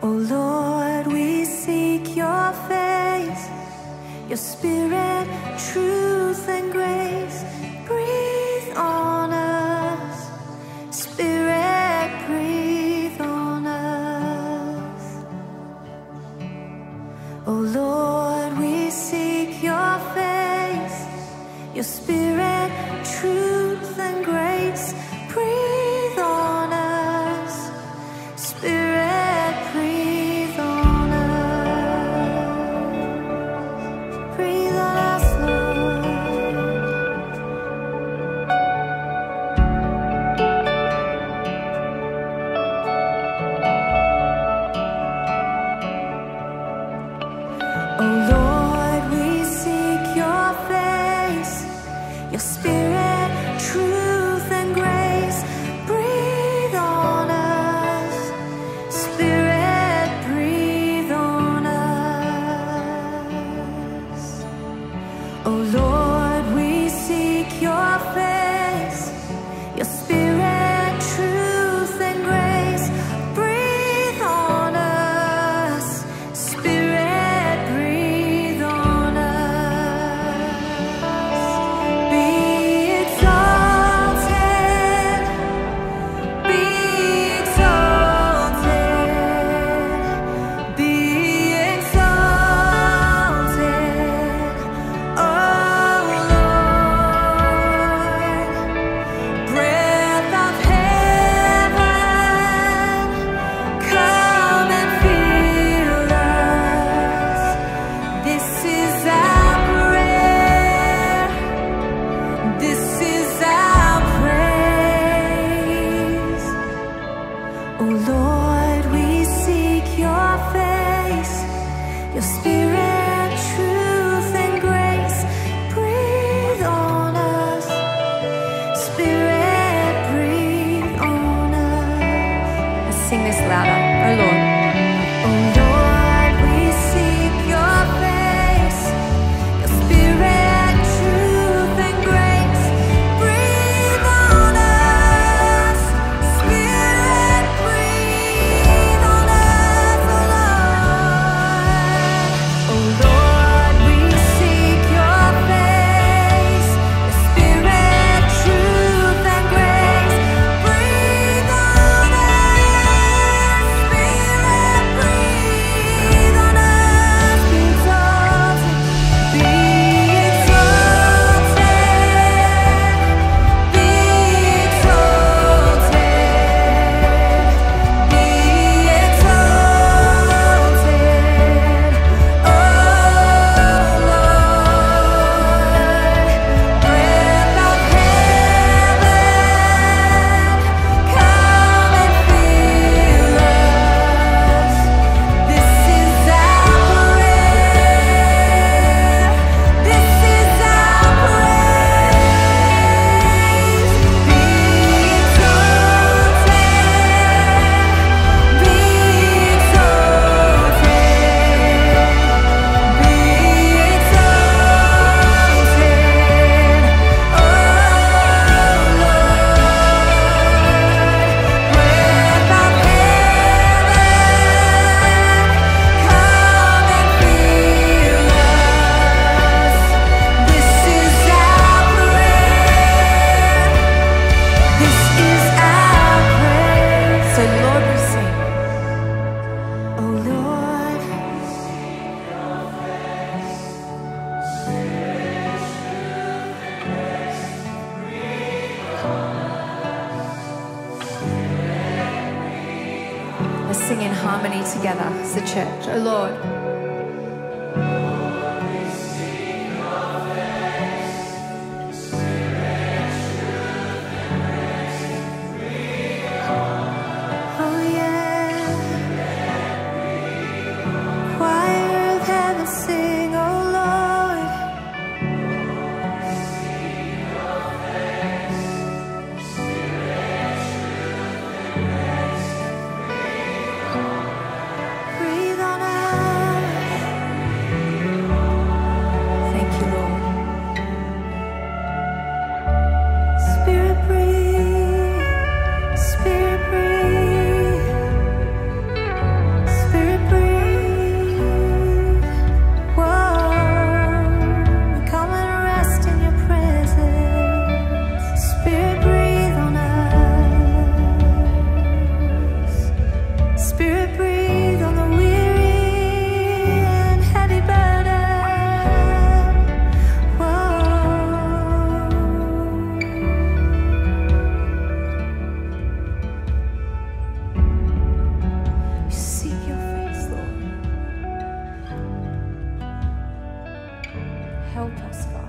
Oh Lord, we seek your face, your spirit, truth and grace. Breathe on us, Spirit, breathe on us. Oh Lord, we seek your face, your spirit, truth and grace. Breathe on us, Spirit, breathe on us. Breathe on us, Lord. Oh Lord, we seek your face, your spirit, truth and grace. Breathe on us, Spirit, breathe on us. Oh Lord, we seek your face, your spirit, truth and grace. Breathe on us, Spirit, breathe on us. Be exalted, be exalted, be exalted, oh Lord. Breath of heaven, come and fill us. This is our prayer, this is our praise. Oh Lord, we seek your face, your spirit, truth and grace. Breathe on us, Spirit, breathe on us. Let's sing this louder. Oh Lord. Oh Lord, we seek your face, your spirit, truth and grace. Breathe on us, Spirit, breathe on us, oh Lord. Oh Lord, we seek your face, your spirit, truth and grace. Breathe on us, Spirit, breathe on us. Be exalted, be exalted, be exalted, be exalted, oh Lord. Breath of heaven, come and fill us. This is our prayer, this is our praise. Be exalted, be exalted, be exalted, oh Lord. Breath of heaven, come and fill us. This is our prayer, this is our praise. So Lord, we sing. Oh Lord, let's sing in harmony together as a church. Oh Lord. Oh yeah. Choir of heaven sing, oh Lord. Breathe on us. Help us, Father.